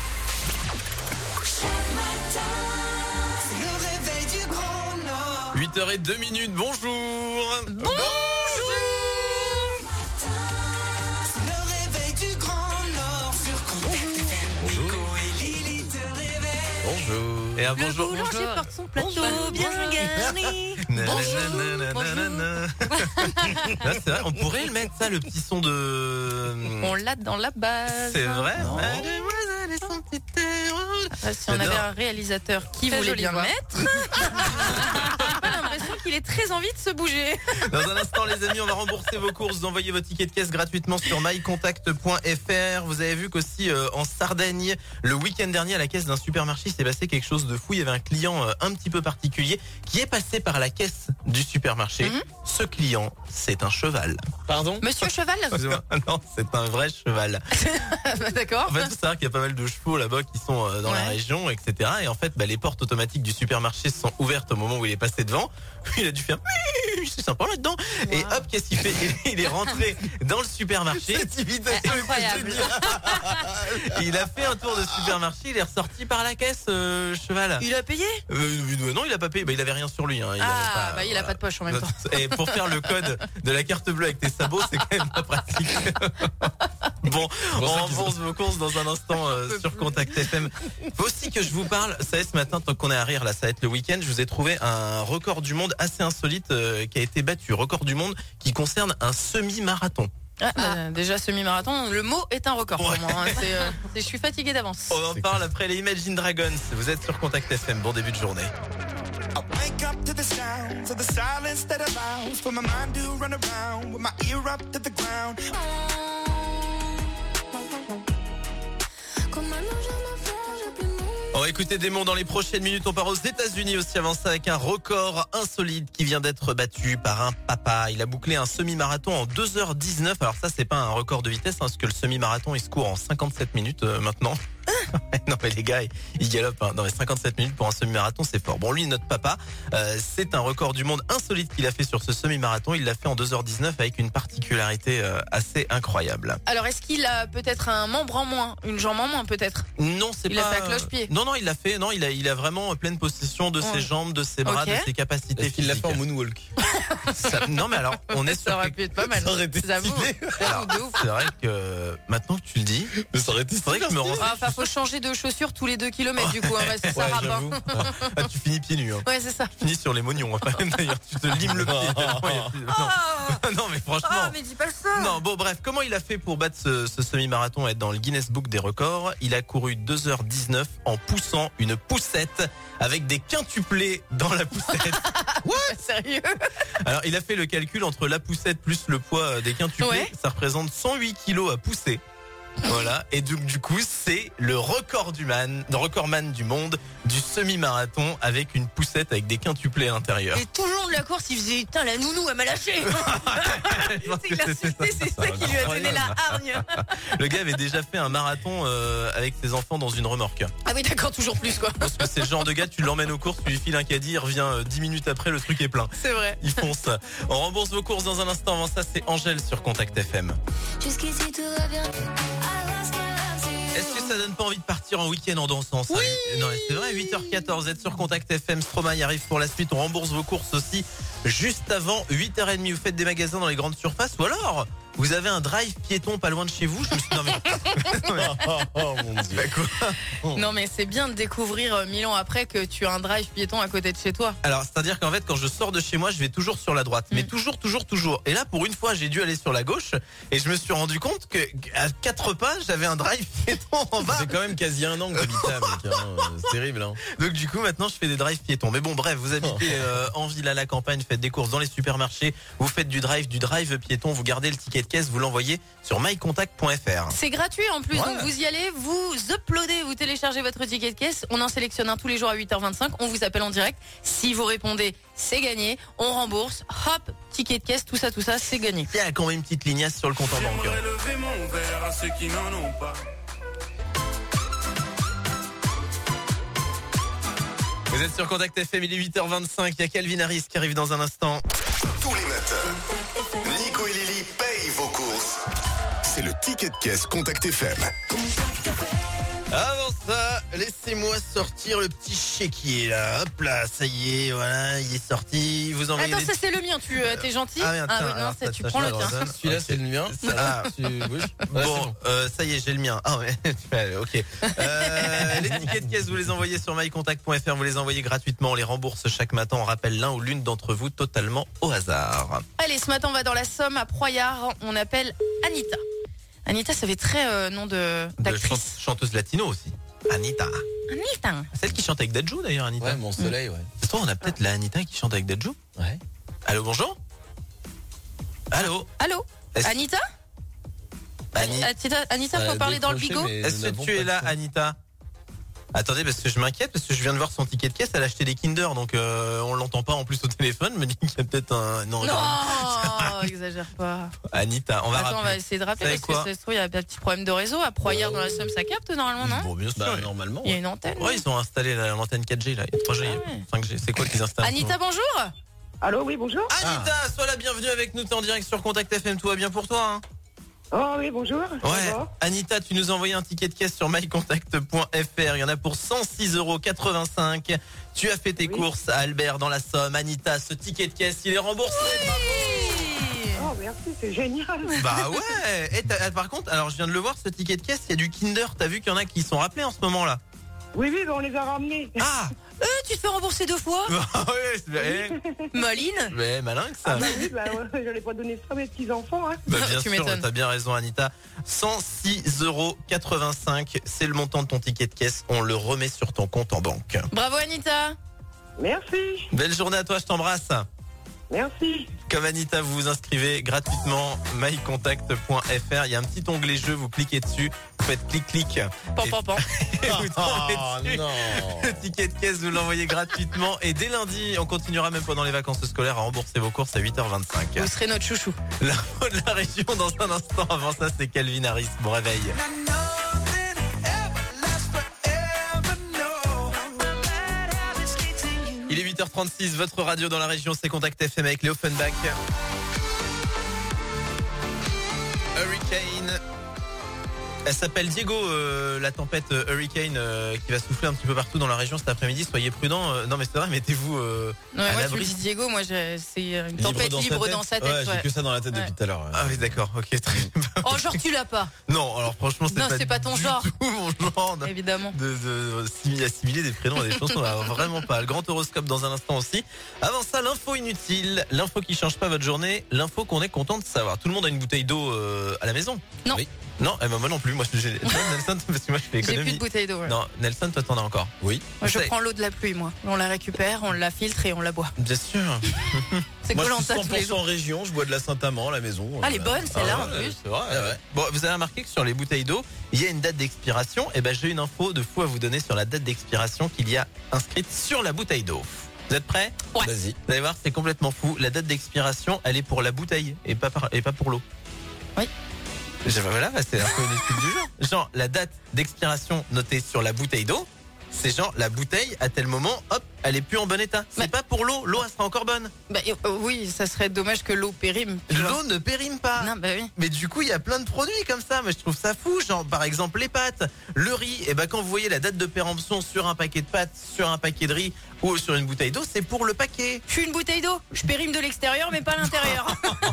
Shut my tongue. C'est le réveil du Grand Nord. huit heures zéro deux minutes, bonjour. Bonjour. C'est le réveil du Grand Nord sur Contact F M. Nico et Lily te réveillent. Bonjour. Et un Le bonjour. boulanger porte son plateau bien garni. Nananana. Là, c'est vrai, on pourrait le mettre ça, le petit son de. On l'a dans la base. C'est vrai. Non. Mademoiselle et son petit air. Ah, si on J'adore. avait un réalisateur qui Très voulait jolie bien le voix. mettre. J'ai pas l'impression qu'il est très envie de se bouger. Dans un instant, les amis, on va rembourser vos courses. Vous envoyez vos tickets de caisse gratuitement sur my contact point f r. Vous avez vu qu'aussi euh, en Sardaigne, le week-end dernier, à la caisse d'un supermarché, il s'est passé quelque chose de fou. Il y avait un client euh, un petit peu particulier qui est passé par la caisse du supermarché. Mhm. Ce client, c'est un cheval. Pardon? Monsieur Cheval? Non, c'est un vrai cheval. D'accord. En fait, il faut savoir qu'il y a pas mal de chevaux là-bas qui sont euh, dans la Ouais. région, et cetera. Et en fait, bah, les portes automatiques du supermarché se sont ouvertes au moment où il est passé devant. Il a dû faire oui, c'est sympa là-dedans. Et hop, qu'est-ce qu'il fait? Il est rentré dans le supermarché. Cette imitation est Incroyable. Il a fait un tour de supermarché. Il est ressorti par la caisse, euh, cheval. Il a payé? Euh, euh, non, il a pas payé. Bah, il avait rien sur lui. Hein. Il Ah, avait pas, bah il a voilà. pas de poche en même temps. Et pour faire le code de la carte bleue avec tes sabots, c'est quand même pas pratique. Bon, on rembourse vos courses dans un instant euh, sur Contact F M. Faut aussi que je vous parle, ça y est, ce matin, tant qu'on est à rire, là, ça va être le week-end, je vous ai trouvé un record du monde assez insolite euh, qui a été battu. Record du monde qui concerne un semi-marathon. Ah, bah, déjà semi-marathon, le mot est un record Ouais. pour moi. hein. C'est, euh, c'est- je suis fatiguée d'avance. On en parle après les Imagine Dragons. Vous êtes sur Contact F M. Bon début de journée. I wake up to the sounds of the silence that allows for my mind to run around with my ear up to the ground. On va écouter des mots dans les prochaines minutes. On part aux États-Unis aussi avant ça avec un record insolite qui vient d'être battu par un papa. Il a bouclé un semi-marathon en deux heures dix-neuf. Alors ça, c'est pas un record de vitesse, hein, parce que le semi-marathon, il se court en cinquante-sept minutes euh, maintenant. Non mais les gars, ils galopent. Hein. Non mais cinquante-sept minutes pour un semi-marathon, c'est fort. Bon, lui, notre papa, euh, c'est un record du monde insolite qu'il a fait sur ce semi-marathon. Il l'a fait en deux heures dix-neuf avec une particularité euh, assez incroyable. Alors, est-ce qu'il a peut-être un membre en moins, une jambe en moins peut-être? Non, c'est Il pas. a fait à cloche-pied. Non, non, il l'a fait. Non, il a, il a vraiment pleine possession de Ouais. ses jambes, de ses bras, Ok. de ses capacités Est-ce qu'il l'a physiques. fait en moonwalk? Ça- non, mais alors, on est Ça sur. aurait pu être pas mal. Ça aurait été J'avoue. stylé. J'avoue, de ouf. C'est vrai que maintenant que tu le dis, Mais ça aurait été faudrait que je me renseigne. Ah, enfin, faut changer de chaussures tous les deux kilomètres du coup, hein, parce que ça Ouais, rabat. j'avoue. Ah, tu finis pieds nus. Hein. Ouais, c'est ça. Tu finis sur les mognons. Hein. D'ailleurs, tu te limes le pied. tellement il y a plus- Non. Non, mais franchement. Ah, mais dis pas ça. Non, bon, bref, comment il a fait pour battre ce, ce semi-marathon et être dans le Guinness Book des records? Il a couru deux heures dix-neuf en poussant une poussette avec des quintuplés dans la poussette. Sérieux? Alors, il a fait le calcul entre la poussette plus le poids des quintuplés. Ouais. Ça représente cent huit kilos à pousser. Voilà. Et donc, du coup, c'est le record du man, le recordman du monde du semi-marathon avec une poussette avec des quintuplés à l'intérieur. Et tout le long de la course, il faisait putain, la nounou, elle m'a lâché. Je pense que Il a c'est sauté, c'est ça qui lui a donné la hargne. Le gars avait déjà fait un marathon euh, avec ses enfants dans une remorque. Ah oui, d'accord, toujours plus quoi. Parce que c'est le genre de gars, tu l'emmènes aux courses, tu lui files un caddie, il revient euh, dix minutes après, le truc est plein. C'est vrai. Il fonce. On rembourse vos courses dans un instant. Avant ça, c'est Angèle sur Contact F M. Jusqu'ici tout va bien. Est-ce que ça donne pas envie de partir en week-end en dansant ça? Oui. Non, mais c'est vrai, huit heures quatorze, vous êtes sur Contact F M. Stromae arrive pour la suite. On rembourse vos courses aussi juste avant huit heures trente. Vous faites des magasins dans les grandes surfaces ou alors vous avez un drive piéton pas loin de chez vous. Je me suis... Non, mais... Oh, oh, mon dieu. Bah, quoi? Non, mais c'est bien de découvrir euh, mille ans après que tu as un drive piéton à côté de chez toi. Alors, c'est-à-dire qu'en fait, quand je sors de chez moi, je vais toujours sur la droite. Mais Mm. toujours, toujours, toujours. Et là, pour une fois, j'ai dû aller sur la gauche. Et je me suis rendu compte que à quatre pas, j'avais un drive piéton en bas. C'est quand même quasi un an que t'habites là, mec. Hein. C'est terrible. Hein. Donc du coup, maintenant, je fais des drives piétons. Mais bon, bref, vous habitez euh, en ville, à la campagne, faites des courses dans les supermarchés, vous faites du drive, du drive piéton, vous gardez le ticket de caisse, vous l'envoyez sur my contact point f r. C'est gratuit en plus, Ouais. donc vous y allez, vous uploadez, vous téléchargez votre ticket de caisse, on en sélectionne un tous les jours à huit heures vingt-cinq, on vous appelle en direct. Si vous répondez, c'est gagné, on rembourse, hop, ticket de caisse, tout ça, tout ça, c'est gagné. Il y a quand même une petite lignasse sur le compte en banque. J'aimerais lever mon verre à ceux qui n'en ont pas. Vous êtes sur Contact F M, il est huit heures vingt-cinq, il y a Calvin Harris qui arrive dans un instant. Tous les matins, Nico et Lily payent vos courses. C'est le ticket de caisse Contact F M. Avant ça, laissez-moi sortir le petit chéquier là. Hop là, ça y est, voilà, il est sorti. Vous envoyez Attends, les... ça c'est le mien, tu euh, t'es gentil? Ah, merde, tiens, oui, non, alors, ça, ça, tu ça, prends je le la tien. redonne. Celui-là, Ok. c'est le mien. Ah. Tu bouges. Ouais, Bon, c'est bon. euh, ça y est, j'ai le mien. Ah ouais, ouais, ok. Euh, les tickets de caisse, vous les envoyez sur my contact point f r, vous les envoyez gratuitement, on les rembourse chaque matin. On rappelle l'un ou l'une d'entre vous totalement au hasard. Allez, ce matin on va dans la Somme à Proyard, on appelle Anita. Anita, ça fait très euh, nom de De d'actrice. chante- chanteuse latino aussi. Anita. Anita. Celle qui chante avec Dadju d'ailleurs, Anita. Ouais, mon soleil, ouais. C'est toi, on a peut-être la Anita qui chante avec Dadju. Ouais. Allô, bonjour. Allô. Allô Est-ce- Anita Ani- Anita, Anita, Ça faut a parler dans le décroché, bigot mais Est-ce nous que n'avons tu es pas là, de son. Anita? Attendez, parce que je m'inquiète, parce que je viens de voir son ticket de caisse, elle a acheté des Kinder, donc euh, on l'entend pas en plus au téléphone, me dit qu'il y a peut-être un... Non, Non, genre- exagère pas. Anita, on va Attends, on va rappeler. essayer de rappeler Savez parce que quoi ça se trouve, il y a un petit problème de réseau. À Proyère dans la Somme, ça capte normalement, non? Bon, bien sûr. Bah, normalement. Il y a une antenne. Ouais, ils ont installé la- l'antenne quatre G, là, il y a trois G, Ah ouais. cinq G. C'est quoi qu'ils installent? Anita, bonjour. Allô, oui, bonjour. Anita, sois la bienvenue avec nous, t'es en direct sur Contact F M, tout va bien pour toi, hein? Oh oui, bonjour. Ouais, Anita, tu nous as envoyé un ticket de caisse sur mycontact point f r. Il y en a pour cent six euros quatre-vingt-cinq. Tu as fait tes Oui. courses à Albert dans la Somme. Anita, ce ticket de caisse, il est remboursé. Oh, merci, c'est génial. Bah ouais. Et t'as- par contre, alors je viens de le voir, ce ticket de caisse, il y a du Kinder. T'as vu qu'il y en a qui sont rappelés en ce moment là? Oui, oui, on les a ramenés. Ah. Euh, tu te fais rembourser deux fois? Bah ouais, c'est eh, Maline? mais malin que ça. Ah bah oui, bah ouais, j'allais pas donner ça à mes petits-enfants. Hein. Bah, bien Tu sûr, m'étonnes. t'as bien raison, Anita. cent six euros quatre-vingt-cinq, c'est le montant de ton ticket de caisse. On le remet sur ton compte en banque. Bravo, Anita. Merci, Belle journée à toi, je t'embrasse. merci. Comme Anita, vous vous inscrivez gratuitement mycontact point f r. Il y a un petit onglet jeu, vous cliquez dessus, vous faites clic-clic. Pan, pan, pan. Et vous tombez Oh dessus. non. Le ticket de caisse, vous l'envoyez gratuitement. Et dès lundi, on continuera même pendant les vacances scolaires à rembourser vos courses à huit heures vingt-cinq. Vous serez notre chouchou. L'info de la région dans un instant. Avant ça, c'est Calvin Harris. Bon réveil. Il est huit heures trente-six, votre radio dans la région, c'est Contact F M avec les Offenbach. Hurricane. Elle s'appelle Diego, euh, la tempête euh, Hurricane euh, qui va souffler un petit peu partout dans la région cet après-midi. Soyez prudents. Euh, non mais c'est vrai, mettez-vous euh, Non, mais à moi, tu me l'abri. dis Diego, moi, je- c'est une Libre tempête dans sa libre tête. dans sa tête. Ouais, j'ai ouais. que ça dans la tête Ouais. depuis tout à l'heure. Ah oui, d'accord, ok, très bien. Oh, genre, tu l'as pas. Non, alors franchement, c'est Non, pas, c'est pas ton du genre. tout mon genre de, Évidemment. de, de, de assimiler des prénoms à des chansons. Là, vraiment pas. Le grand horoscope dans un instant aussi. Avant ça, l'info inutile, l'info qui change pas votre journée, l'info qu'on est content de savoir. Tout le monde a une bouteille d'eau euh, à la maison? Non. Oui. Non, eh ben moi non plus. Moi, j'ai toi, Nelson, parce que moi je fais J'ai plus économie. de bouteille d'eau. ouais. Non, Nelson, toi t'en as encore. Oui. Moi, je C'est- prends l'eau de la pluie, moi. On la récupère, on la filtre et on la boit. Bien sûr. C'est Moi, je suis Koh-Lanta tous les cent pour cent jours. région, je bois de la Saint-Amand à la maison. Ah, elle est bonne, celle-là, en ouais, plus. c'est vrai, ouais. Bon, vous avez remarqué que sur les bouteilles d'eau, il y a une date d'expiration. Et ben, j'ai une info de fou à vous donner sur la date d'expiration qu'il y a inscrite sur la bouteille d'eau. Vous êtes prêts? Ouais. Vas-y. Vous allez voir, c'est complètement fou. La date d'expiration, elle est pour la bouteille et pas, par- et pas pour l'eau. Oui. Je- Voilà, bah, c'est un peu une étude du genre. Genre, la date d'expiration notée sur la bouteille d'eau, c'est genre, la bouteille, à tel moment, hop, elle est plus en bon état. C'est Mais- pas pour l'eau. L'eau, elle sera encore bonne. Bah, euh, oui, ça serait dommage que l'eau périme. tu vois. L'eau ne périme pas. Non, bah oui. Mais du coup, il y a plein de produits comme ça. Mais je trouve ça fou. Genre, par exemple, les pâtes, le riz. Et ben, quand vous voyez la date de péremption sur un paquet de pâtes, sur un paquet de riz ou sur une bouteille d'eau, c'est pour le paquet. Je suis une bouteille d'eau. Je périme de l'extérieur, mais pas l'intérieur.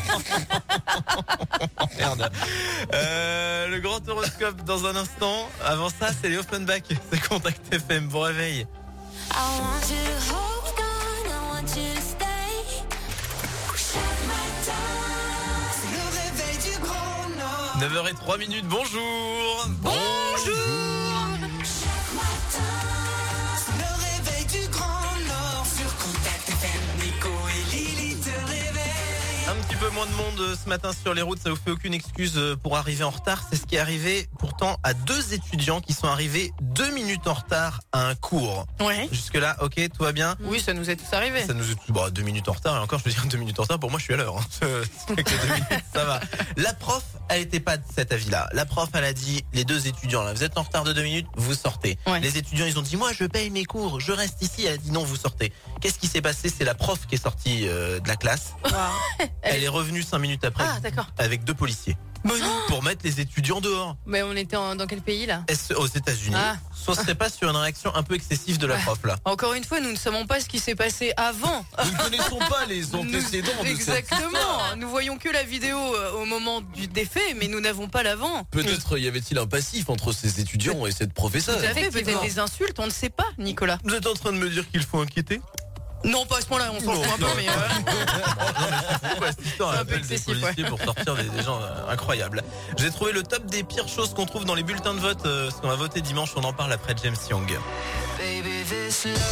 Merde. Euh, le grand horoscope dans un instant. Avant ça, c'est les Offenbach. C'est Contact F M. Bon réveil. I want you to hold on, I want you to stay. Shut my down. C'est le réveil du grand nord. neuf heures zéro trois minutes. Bonjour. Bonjour. Shut my down. C'est le réveil du grand nord sur Contact F M. Nico et Lily te réveillent. Un petit peu moins de monde euh, ce matin sur les routes, ça vous fait aucune excuse euh, pour arriver en retard. C'est ce qui est arrivé pourtant à deux étudiants qui sont arrivés deux minutes en retard à un cours. Ouais. Jusque là, ok, tout va bien. Oui, ça nous est tous arrivé. Ça nous est bon, deux minutes en retard et encore, je veux dire deux minutes en retard. Pour moi, je suis à l'heure. Hein. C'est que deux minutes, ça va. La prof, elle était pas de cet avis-là. La prof, elle a dit les deux étudiants là, vous êtes en retard de deux minutes, vous sortez. Ouais. Les étudiants, ils ont dit moi, je paye mes cours, je reste ici. Elle a dit non, vous sortez. Qu'est-ce qui s'est passé? C'est la prof qui est sortie euh, de la classe. Elle est revenue cinq minutes après Ah, d'accord. avec deux policiers pour mettre les étudiants dehors. Mais on était en- dans quel pays là? Est-ce aux États-Unis? Ah. Soit ce serait pas sur une réaction un peu excessive de la prof là. Encore une fois, nous ne savons pas ce qui s'est passé avant. Nous ne connaissons pas les Nous- antécédents de cette Exactement. Nous voyons que la vidéo euh, au moment du défait, mais nous n'avons pas l'avant. Peut-être y avait-il un passif entre ces étudiants et cette professeure. Tout à fait, peut-être Effectivement. des insultes, on ne sait pas, Nicolas. Vous êtes en train de me dire qu'il faut inquiéter? Non, pas à ce point-là, on s'en fout un peu, mais... euh, Pourquoi cette histoire C'est un appelle peu des excessif, policiers pour sortir des, des gens euh, incroyables. J'ai trouvé le top des pires choses qu'on trouve dans les bulletins de vote. Euh, ce qu'on va voter dimanche, on en parle après James Young. Baby, this love,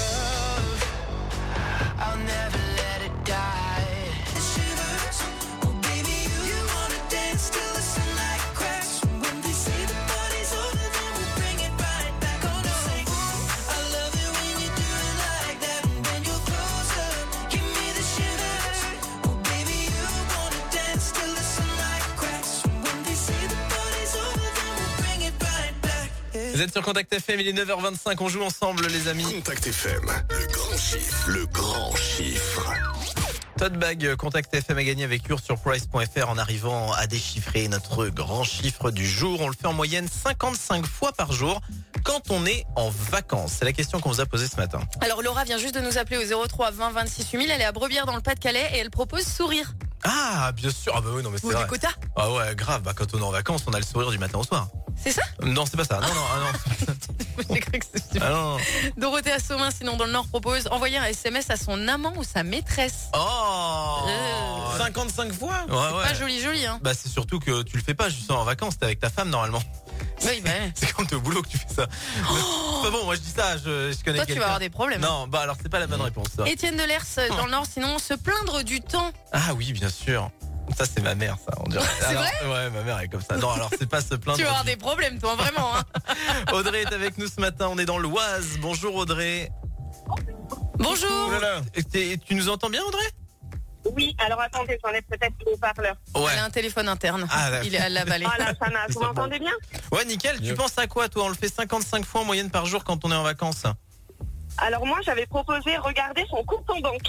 I'll never let it die. The shivers, oh baby, you wanna dance till the sunlight cracks. When they say the party's over, then we'll bring it right back on the same. I love it when you do it like that. When you're closer, give me the shivers. Oh baby, you wanna dance till the sunlight cracks. When they say the party's over, then we'll bring it right back. Yeah. Vous êtes sur Contact F M, il est neuf heures vingt-cinq, on joue ensemble les amis. Contact F M, le grand chiffre, le grand chiffre. Tote bag Contact F M a gagné avec your surprise point f r en arrivant à déchiffrer notre grand chiffre du jour. On le fait en moyenne cinquante-cinq fois par jour quand on est en vacances. C'est la question qu'on vous a posée ce matin. Alors Laura vient juste de nous appeler au zéro trois vingt vingt-six huit mille. Elle est à Brebière dans le Pas-de-Calais et elle propose sourire. Ah, bien sûr. Ah bah oui, non mais c'est Vous vrai. du quota? Ah ouais, grave. Bah quand on est en vacances, on a le sourire du matin au soir. C'est ça? Non, c'est pas ça. Non, non, ah non. J'ai cru que c'était... Ah non. Dorothée à Saumin, sinon dans le Nord, propose envoyer un S M S à son amant ou sa maîtresse. Oh Euh. cinquante-cinq fois. Ouais, ouais. Pas joli joli hein. Bah c'est surtout que tu le fais pas juste en vacances, t'es avec ta femme normalement. Oui, bah. C'est quand t'es au boulot que tu fais ça. Mais c'est pas bon, moi je dis ça, je, je connais Toi tu quelqu'un. vas avoir des problèmes. Non, bah alors c'est pas la bonne réponse ça. Étienne Delers dans le Nord, sinon se plaindre du temps. Ah oui, bien sûr. Ça c'est ma mère ça, on dirait. C'est Alors, vrai ouais, ma mère est comme ça. Non, alors c'est pas se plaindre. Tu vas avoir du- des problèmes toi, vraiment hein. Audrey est avec nous ce matin, on est dans l'Oise. Bonjour Audrey. Bonjour. Oh là là. Et t'es- tu nous entends bien Audrey? Oui, alors attendez, j'en ai peut-être le haut-parleur. Ouais. Elle a un téléphone interne. Ah, là. Il est à la vallée. Voilà, ça marche. Vous m'entendez bien? Ouais, nickel. Tu Mieux. penses à quoi toi? On le fait cinquante-cinq fois en moyenne par jour quand on est en vacances. Alors moi, j'avais proposé regarder son compte en banque.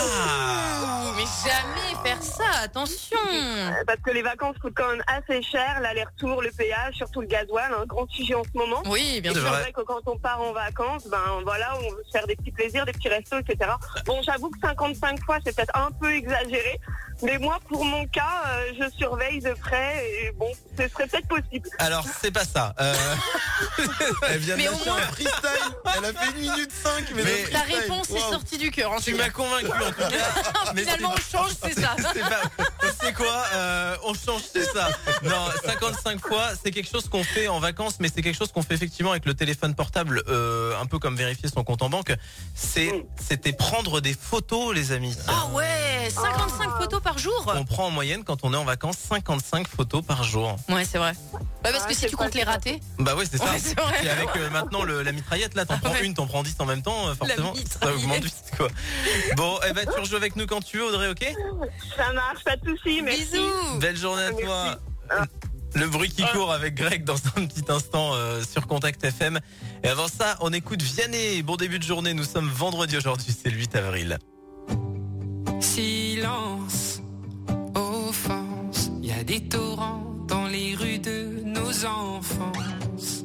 Ah. Mais jamais faire ça, attention. Euh, Parce que les vacances coûtent quand même assez cher, l'aller-retour, le péage, surtout le gasoil, un grand sujet en ce moment. Oui, bien C'est sûr. C'est vrai. vrai que quand on part en vacances, ben voilà, on veut se faire des petits plaisirs, des petits restos, et cetera. Bon, j'avoue que cinquante-cinq fois, c'est peut-être un peu exagéré. Mais moi, pour mon cas, euh, je surveille de près et bon, ce serait peut-être possible. Alors c'est pas ça. Euh... Elle vient de Mais au lâcher moins- un freestyle. Elle a fait une minute cinq. Mais, Mais- de Ta freestyle. réponse est Waouh. sortie du cœur. En Tu tout m'as cas. convaincu en tout cas. Mais Finalement, c'est- on change, c'est ça. C'est pas, c'est quoi euh, On change, c'est ça. Non, cinquante-cinq fois, c'est quelque chose qu'on fait en vacances, mais c'est quelque chose qu'on fait effectivement avec le téléphone portable, euh, un peu comme vérifier son compte en banque. C'est, c'était prendre des photos, les amis. Ah ouais, cinquante-cinq photos par jour. On prend en moyenne quand on est en vacances cinquante-cinq photos par jour. Ouais, c'est vrai. Ouais, parce Ah, que si c'est tu pas comptes les ça. ratés. Bah ouais, c'est ça. Ouais, c'est vrai. Et avec euh, maintenant le, la mitraillette, là, t'en prends Ouais. une, t'en prends dix en même temps, euh, forcément, ça mitraillette. augmente vite, quoi. Bon, eh ben, tu rejoues avec nous quand tu veux, Audrey, ok? Ça marche, pas de soucis, merci. Bisous. Belle journée à toi. Le bruit qui court avec Greg dans un petit instant euh, sur Contact F M. Et avant ça, on écoute Vianney. Bon début de journée, nous sommes vendredi aujourd'hui, c'est le huit avril. Silence, offense, il y a des torrents dans les rues de nos enfances.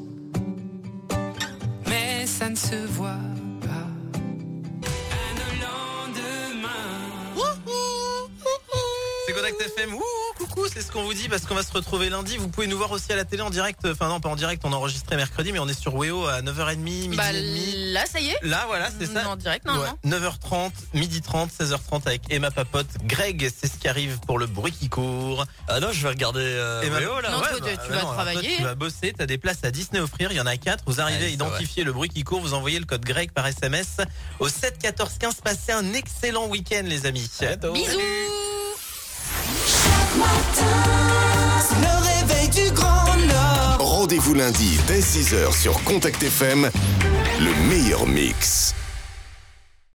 Mais ça ne se voit pas. À nos lendemains. C'est Contact F M. Ouh, coucou, c'est ce qu'on vous dit parce qu'on va se retrouver lundi. Vous pouvez nous voir aussi à la télé en direct. Enfin non, pas en direct, on a enregistré mercredi, mais on est sur Weo à neuf heures trente, midi Bah et demi. là, ça y est. Là, voilà, c'est ça. En direct, non, Ouais. non. neuf heures trente, midi trente, seize heures trente avec Emma Papote. Greg, c'est ce qui arrive pour le bruit qui court. Ah non, je vais regarder. Euh, Emma- Weo, là. Non, Ouais, toi, bah, tu bah vas non, alors toi, travailler. tu vas bosser, t'as des places à Disney à offrir, il y en a quatre. Vous arrivez Ouais, à c'est identifier le bruit qui court, vous envoyez le code Greg par S M S au sept quatorze quinze. Passez un excellent week-end, les amis. Bisous. Le réveil du Grand Nord. Rendez-vous lundi dès six heures sur Contact F M, le meilleur mix.